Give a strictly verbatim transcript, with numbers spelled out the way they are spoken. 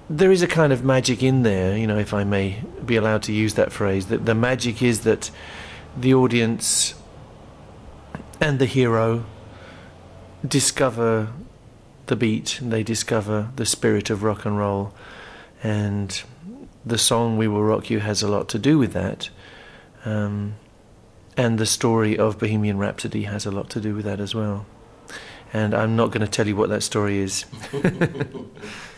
there is a kind of magic in there, you know, if I may be allowed to use that phrase. That the magic is that the audience and the hero discover the beat, and they discover the spirit of rock and roll, and the song "We Will Rock You" has a lot to do with that, um, and the story of Bohemian Rhapsody has a lot to do with that as well. And I'm not going to tell you what that story is.